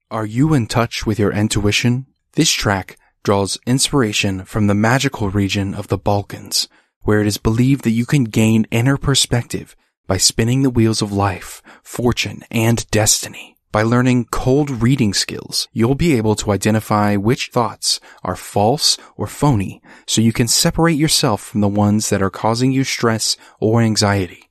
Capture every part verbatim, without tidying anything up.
Are you in touch with your intuition? This track draws inspiration from the magical region of the Balkans, where it is believed that you can gain inner perspective by spinning the wheels of life, fortune, and destiny. By learning cold reading skills, you'll be able to identify which thoughts are false or phony so you can separate yourself from the ones that are causing you stress or anxiety.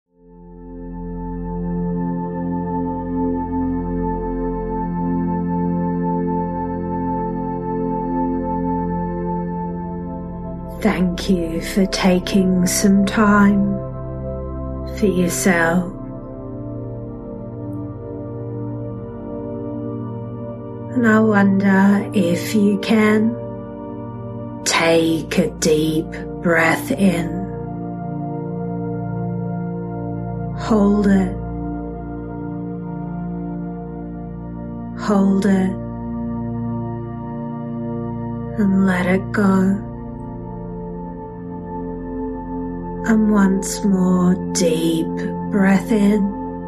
Thank you for taking some time for yourself. And I wonder if you can take a deep breath in, hold it, hold it, and let it go. And once more, deep breath in,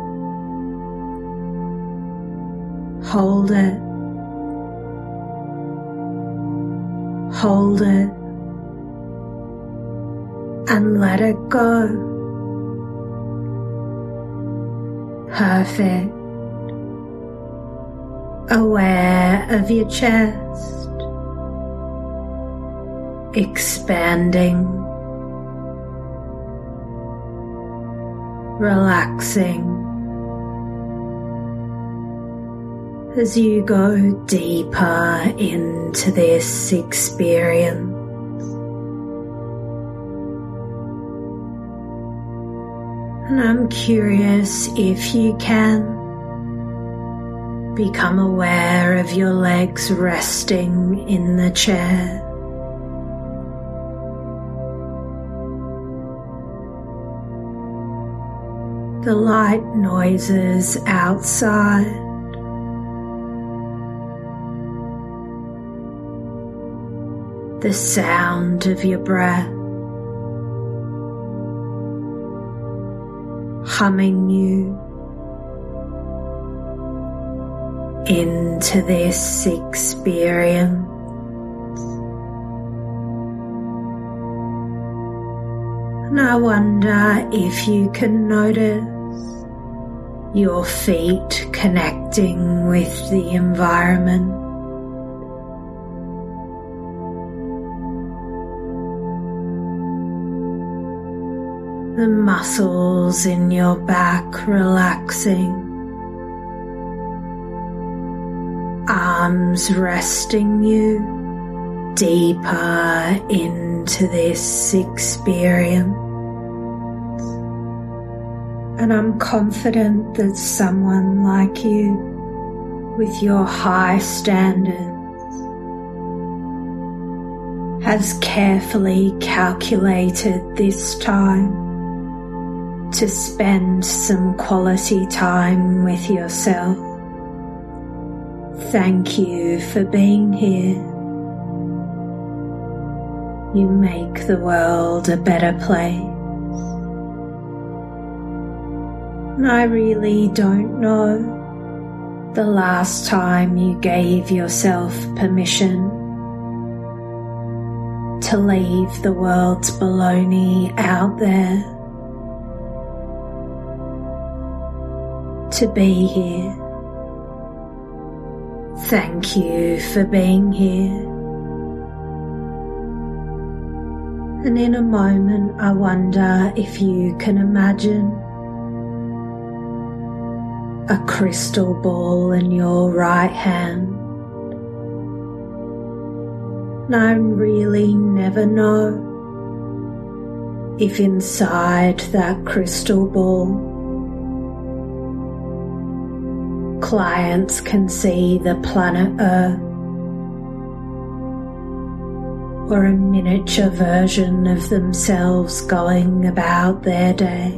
hold it, hold it, and let it go. Perfect. Aware of your chest, expanding, relaxing as you go deeper into this experience. And I'm curious if you can become aware of your legs resting in the chair. The light noises outside, the sound of your breath, humming you into this experience. And I wonder if you can notice your feet connecting with the environment. The muscles in your back relaxing, arms resting you deeper into this experience. And I'm confident that someone like you, with your high standards, has carefully calculated this time to spend some quality time with yourself. Thank you for being here. You make the world a better place. And I really don't know the last time you gave yourself permission to leave the world's baloney out there, to be here. Thank you for being here. And in a moment, I wonder if you can imagine a crystal ball in your right hand. And I really never know if inside that crystal ball clients can see the planet Earth, or a miniature version of themselves going about their day.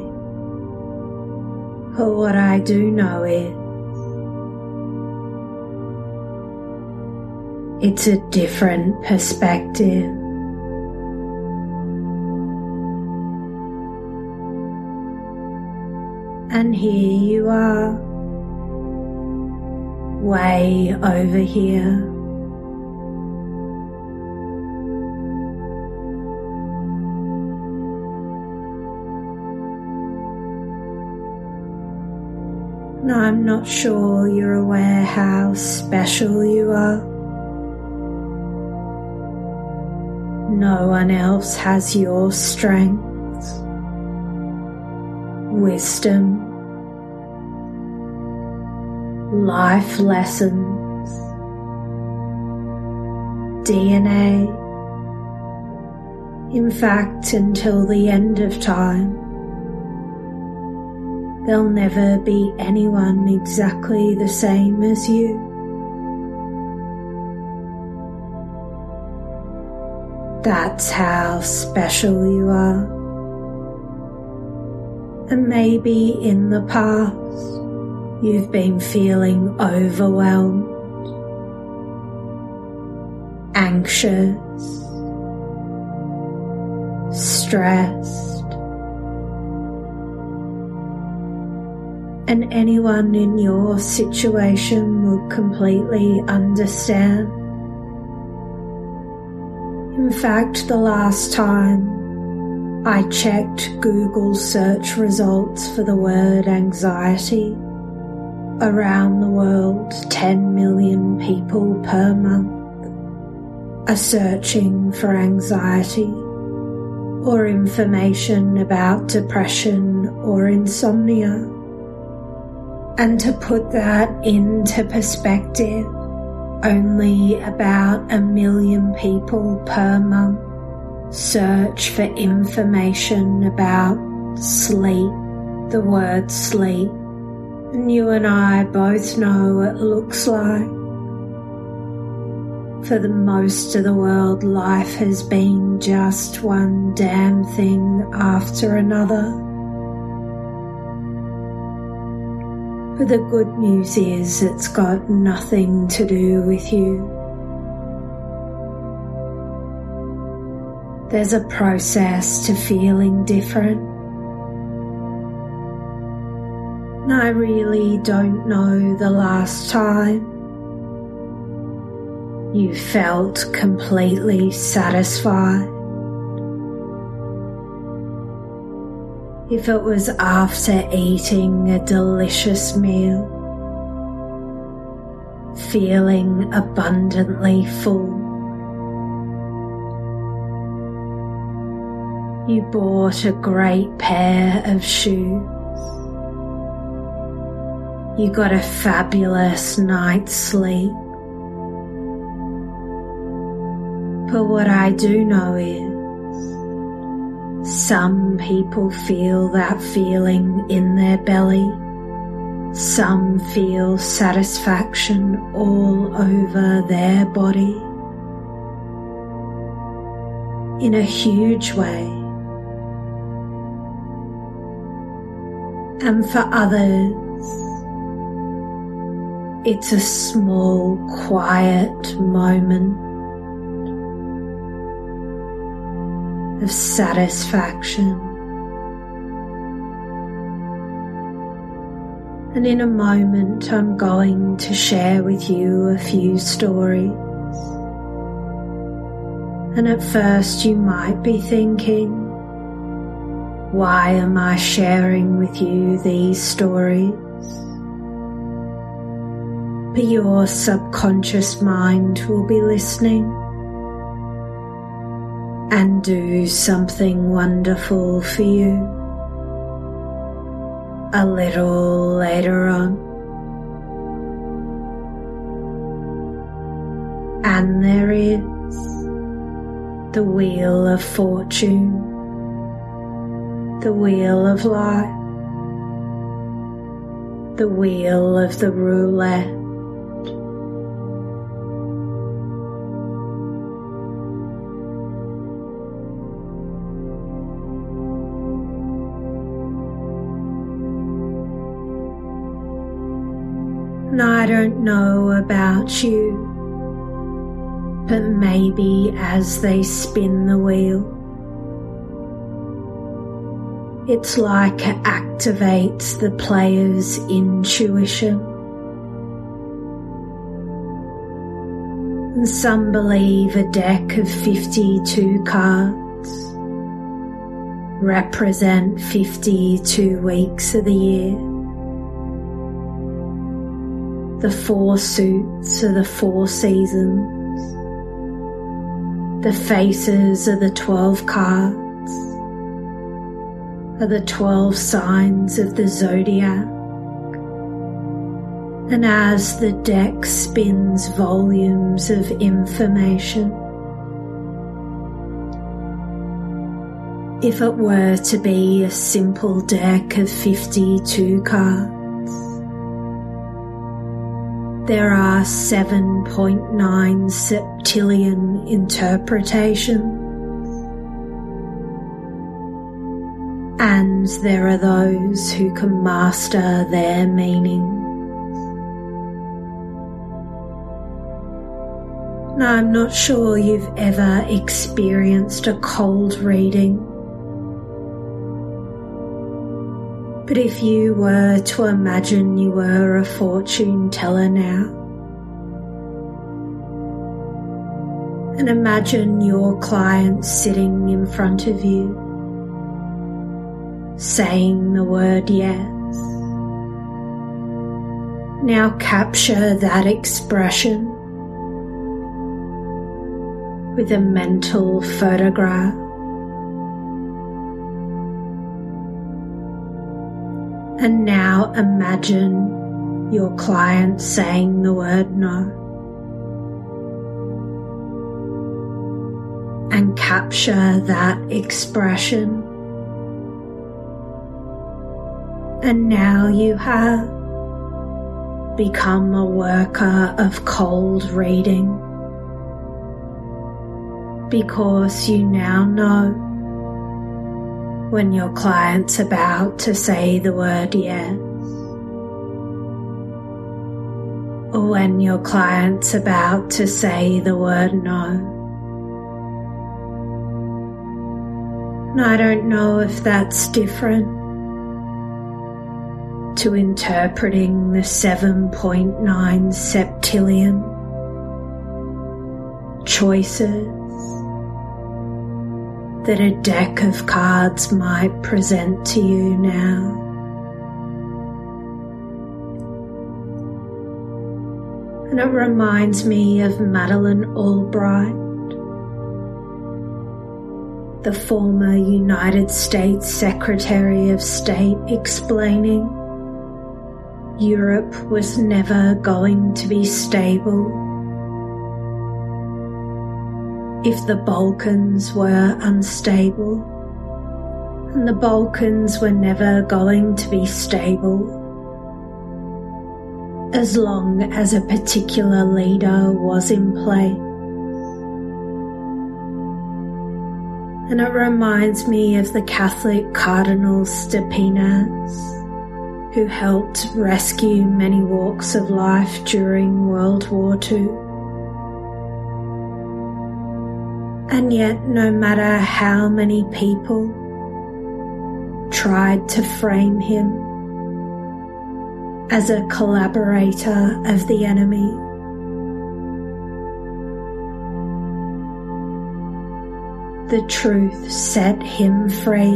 But what I do know is it's a different perspective. And here you are, way over here. And I'm not sure you're aware how special you are. No one else has your strengths, wisdom, life lessons, D N A. In fact, until the end of time, there'll never be anyone exactly the same as you. That's how special you are. And maybe in the past, you've been feeling overwhelmed, anxious, stressed. And anyone in your situation would completely understand. In fact, the last time I checked Google search results for the word anxiety, around the world ten million people per month are searching for anxiety or information about depression or insomnia. And to put that into perspective, only about a million people per month search for information about sleep, the word sleep. And you and I both know what it looks like. For the most of the world, life has been just one damn thing after another. But the good news is it's got nothing to do with you. There's a process to feeling different. And I really don't know the last time you felt completely satisfied. If it was after eating a delicious meal, feeling abundantly full. You bought a great pair of shoes. You got a fabulous night's sleep. But what I do know is, some people feel that feeling in their belly. Some feel satisfaction all over their body. In a huge way. And for others, it's a small, quiet moment of satisfaction. And in a moment, I'm going to share with you a few stories. And at first you might be thinking, why am I sharing with you these stories? But your subconscious mind will be listening and do something wonderful for you a little later on. And there is the Wheel of Fortune, the Wheel of Life, the Wheel of the Roulette. And I don't know about you, but maybe as they spin the wheel, it's like it activates the player's intuition. and some believe a deck of fifty-two cards represent fifty-two weeks of the year. The four suits are the four seasons. The faces of the twelve cards are the twelve signs of the zodiac. And as the deck spins volumes of information, if it were to be a simple deck of fifty-two cards, there are seven point nine septillion interpretations, and there are those who can master their meaning. Now, I'm not sure you've ever experienced a cold reading, but if you were to imagine you were a fortune teller now, and imagine your client sitting in front of you, saying the word yes. Now capture that expression with a mental photograph. And now imagine your client saying the word no. And capture that expression. And now you have become a worker of cold reading, because you now know when your client's about to say the word yes, or when your client's about to say the word no. And I don't know if that's different to interpreting the seven point nine septillion choices that a deck of cards might present to you now. And it reminds me of Madeleine Albright, the former United States Secretary of State, explaining Europe was never going to be stable if the Balkans were unstable, and the Balkans were never going to be stable as long as a particular leader was in place. And it reminds me of the Catholic Cardinal Stepinac, who helped rescue many walks of life during World War Two. And yet, no matter how many people tried to frame him as a collaborator of the enemy, the truth set him free.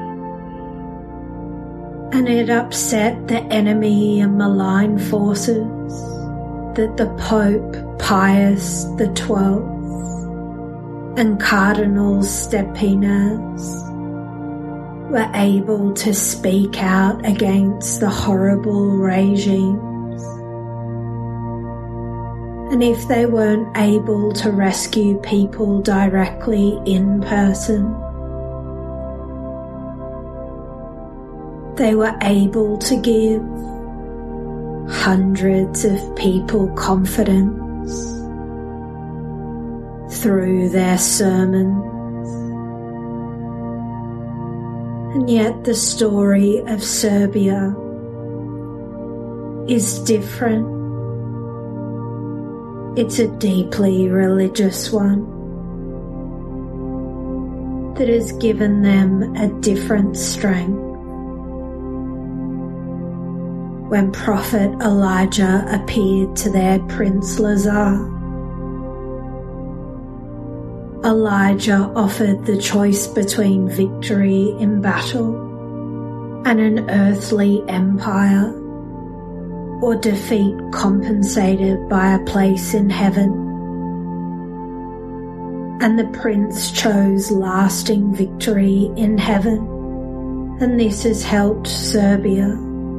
And it upset the enemy and malign forces that the Pope Pius the Twelfth and Cardinal Stepinac were able to speak out against the horrible regimes. And if they weren't able to rescue people directly in person, they were able to give hundreds of people confidence through their sermons. And yet the story of Serbia is different. It's a deeply religious one that has given them a different strength. When Prophet Elijah appeared to their Prince Lazar Elijah offered the choice between victory in battle and an earthly empire, or defeat compensated by a place in heaven. And the prince chose lasting victory in heaven, and this has helped Serbia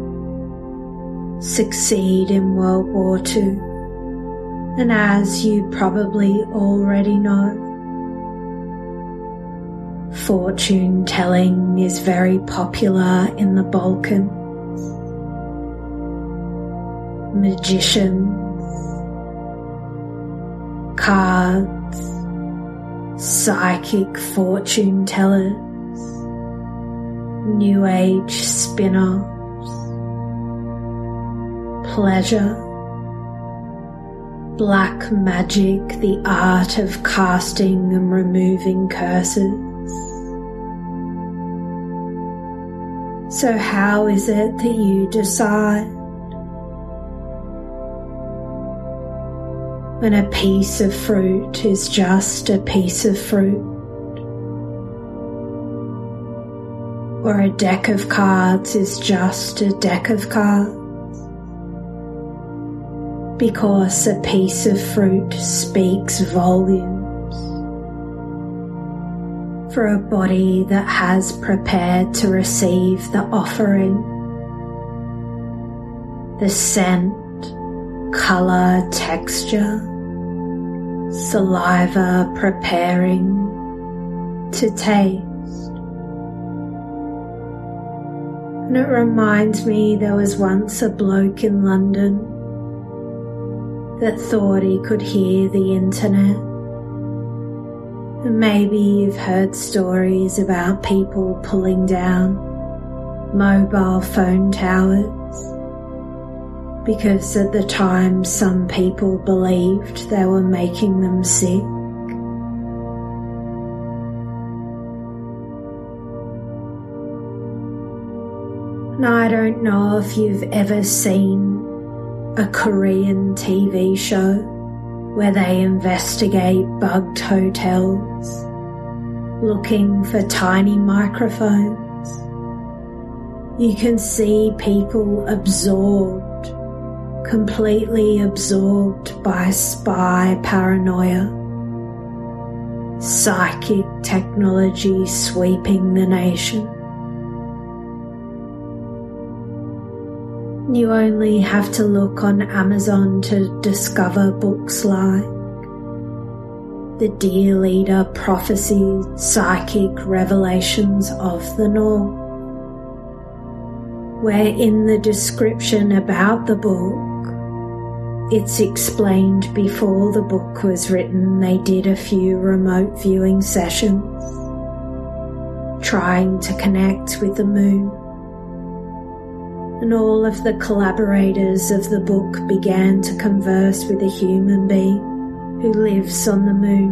succeed in World War Two. And as you probably already know, fortune telling is very popular in the Balkans. Magicians, cards, psychic fortune tellers, New Age spin-offs, pleasure, black magic, the art of casting and removing curses. So how is it that you decide when a piece of fruit is just a piece of fruit, or a deck of cards is just a deck of cards? Because a piece of fruit speaks volumes for a body that has prepared to receive the offering, the scent, colour, texture, saliva preparing to taste. And it reminds me there was once a bloke in London that thought he could hear the internet. And maybe you've heard stories about people pulling down mobile phone towers because at the time some people believed they were making them sick. And I don't know if you've ever seen a Korean T V show where they investigate bugged hotels looking for tiny microphones. You can see people absorbed, completely absorbed by spy paranoia, psychic technology sweeping the nation. You only have to look on Amazon to discover books like The Dear Leader Prophecy, Psychic Revelations of the North, where in the description about the book, it's explained before the book was written they did a few remote viewing sessions, trying to connect with the moon. And all of the collaborators of the book began to converse with a human being who lives on the moon.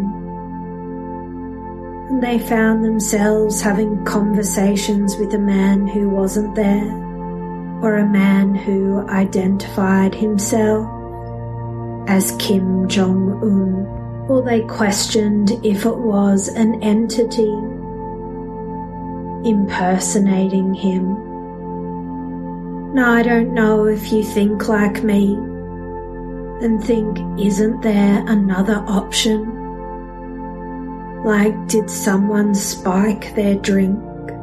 And they found themselves having conversations with a man who wasn't there, or a man who identified himself as Kim Jong-un, or they questioned if it was an entity impersonating him. Now, I don't know if you think like me and think, isn't there another option? Like, did someone spike their drink?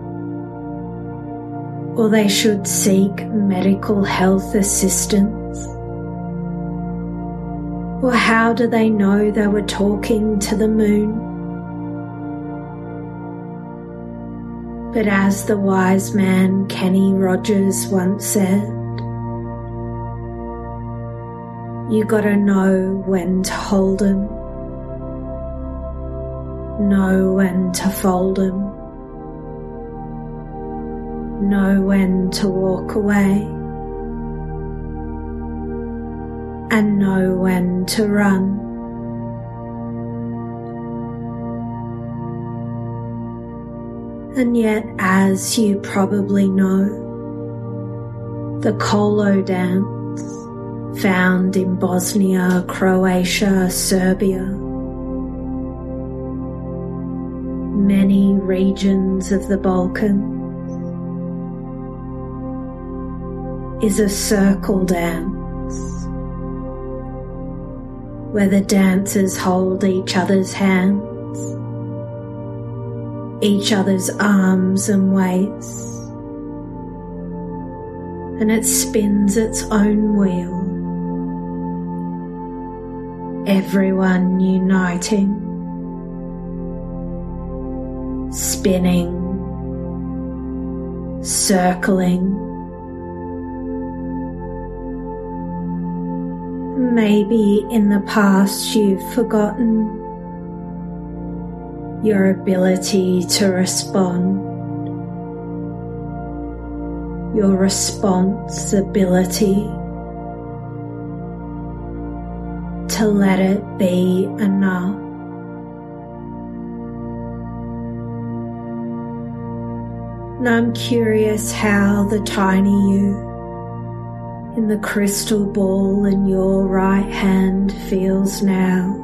Or they should seek medical health assistance? Or how do they know they were talking to the moon? But as the wise man Kenny Rogers once said, you gotta know when to hold 'em, know when to fold 'em, know when to walk away, and know when to run. And yet, as you probably know, the Kolo dance, found in Bosnia, Croatia, Serbia, in many regions of the Balkans is a circle dance, where the dancers hold each other's hands, each other's arms and waists, and it spins its own wheel, everyone uniting, spinning, circling. Maybe in the past you've forgotten your ability to respond, your responsibility to let it be enough. And I'm curious how the tiny you in the crystal ball in your right hand feels now.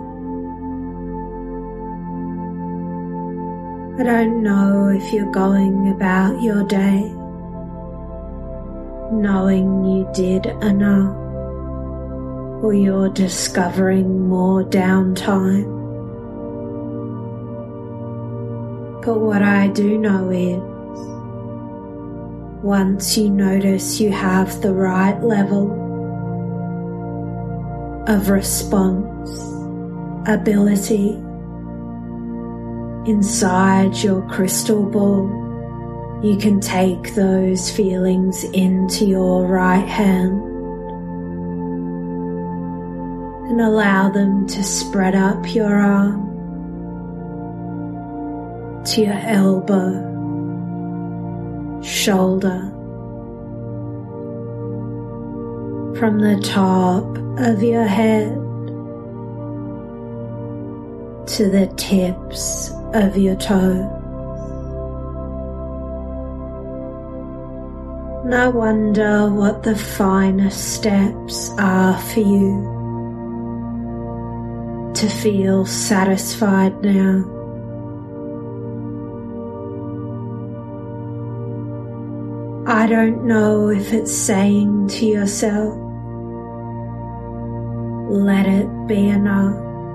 I don't know if you're going about your day knowing you did enough, or you're discovering more downtime. But what I do know is, once you notice you have the right level of response, ability inside your crystal ball, you can take those feelings into your right hand and allow them to spread up your arm to your elbow, shoulder, from the top of your head to the tips of your toes. And I wonder what the finest steps are for you to feel satisfied now. I don't know if it's saying to yourself, let it be enough,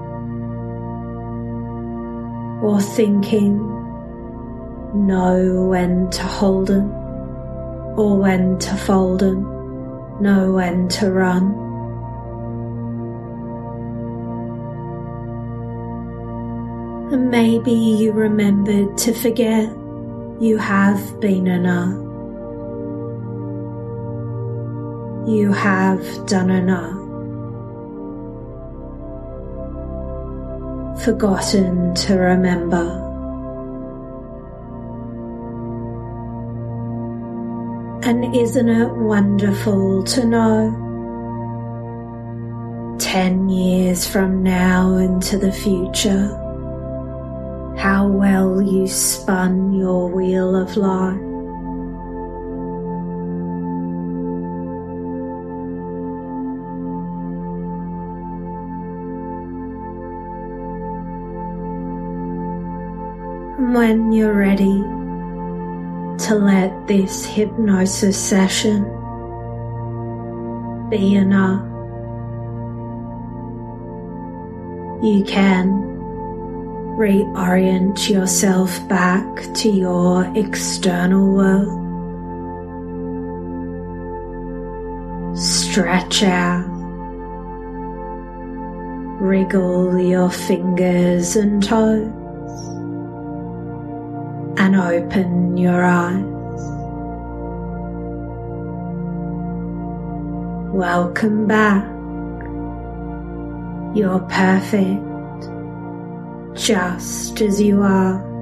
or thinking, know when to hold it, or when to fold it, know when to run. And maybe you remembered to forget you have been enough. You have done enough. Forgotten to remember. And isn't it wonderful to know, ten years from now into the future, how well you spun your wheel of life? And when you're ready to let this hypnosis session be enough, you can reorient yourself back to your external world. Stretch out, wriggle your fingers and toes, and open your eyes. Welcome back. You're perfect, just as you are.